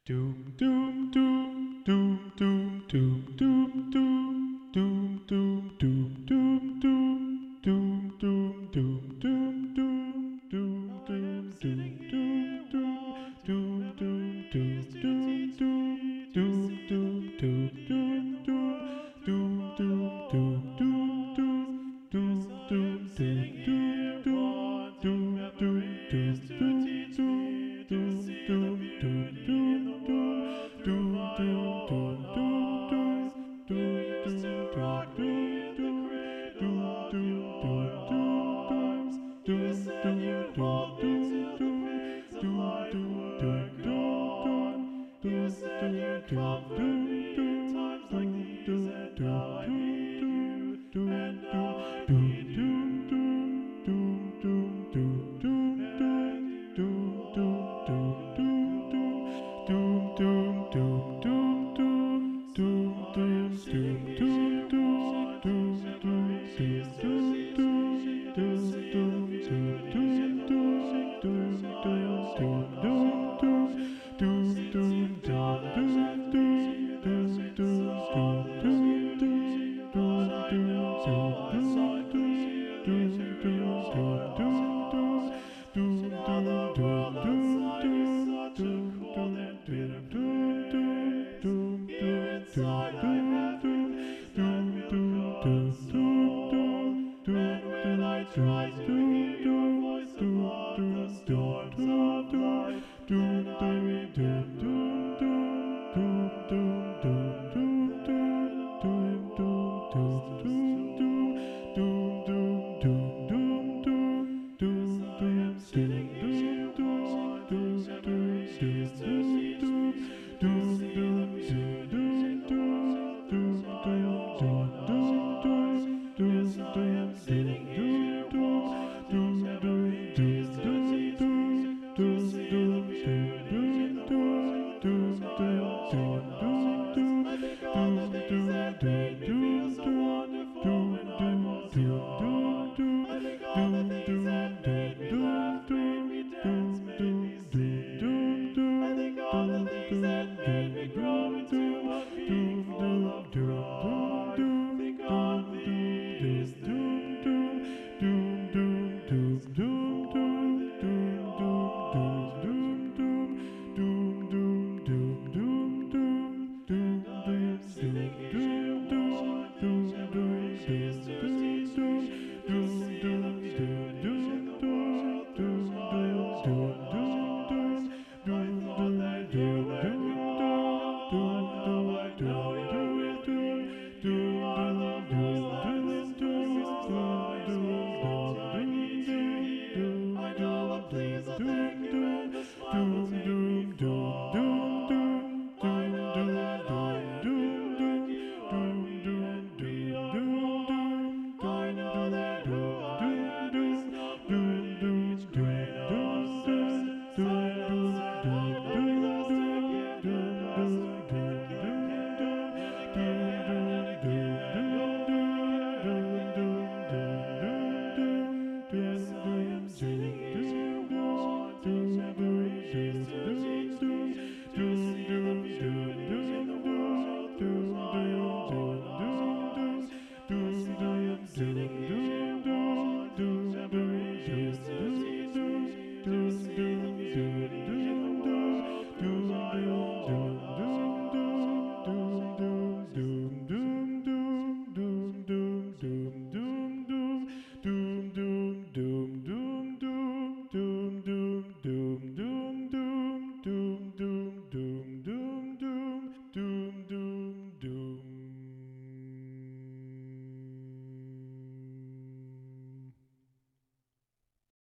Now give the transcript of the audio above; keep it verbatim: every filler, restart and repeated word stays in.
Doom, doom, doom, doom, doom, doom, doom, doom, doom, doom, doom, doom, doom, doom, doom, doom, doom, doom, doom, I doom, am sitting here doom, doom, wanting doom, doom, memories doom, to doom, teach doom, me to doom, see the doom, doom, beauty in doom, the doom, world through doom, my doom, doom, doom, eyes. doom, Yes, doom, I am doom, sitting doom, doom, here doom, wanting doom, doom, memories doom, to doom, teach doom, me to doom, see the doom, doom, beauty in the doom, doom, world through doom, my doom, own doom, doom, eyes. doom, You doom, used to doom, rock doom, me doom, in the doom, cradle doom, of doom, your doom, doom, arms. doom, You doom, said doom, you'd doom, hold me doom, till the doom, pains of doom, life doom, were doom, doom, gone. doom, You doom, said doom, you'd doom, comfort doom, me in doom, times like doom, these, doom, and doom, now I doom, need you, doom, doom, and now doom, I doom, need doom, you, doom, doom, doom, doom, doom, and doom, you doom, doom, doom, are doom, doom, doom, doom, doom, gone. doom, doom, doom, I am doom, sitting doom, here doom, doom, wanting doom, doom, memories doom, to doom, teach me doom, to doom, see the doom, doom, beauty in doom, the doom, world through doom, my doom, own doom, doom, eyes. doom, doom, Since doom, you've doom, gone, I've doom, left me doom, here. doom, Since doom, all doom, this doom, music, doom, but doom, I doom, know doom, I saw doom, it doom, clearly doom, through doom, your doom, doom, eyes. doom, doom, Now doom, the world doom, doom, outside is doom, such a doom, cold doom, and bitter doom, doom, doom, place. doom, Here doom, inside doom, I doom, have few doom, things that doom, will doom, doom, doom, console. doom, And doom, when I doom, try doom, to hear doom, your doom, voice doom, above the doom, doom, storms doom, of doom, life, then doom, I doom, doom, remember doom, doom, doom, doom, doom, doom, that doom, I doom, doom, was doom, too doom, doom, doom, doom, doom, doom, doom, Yes, doom, I am doom, sitting doom, here doom, doom, wanting doom, doom, memories to doom,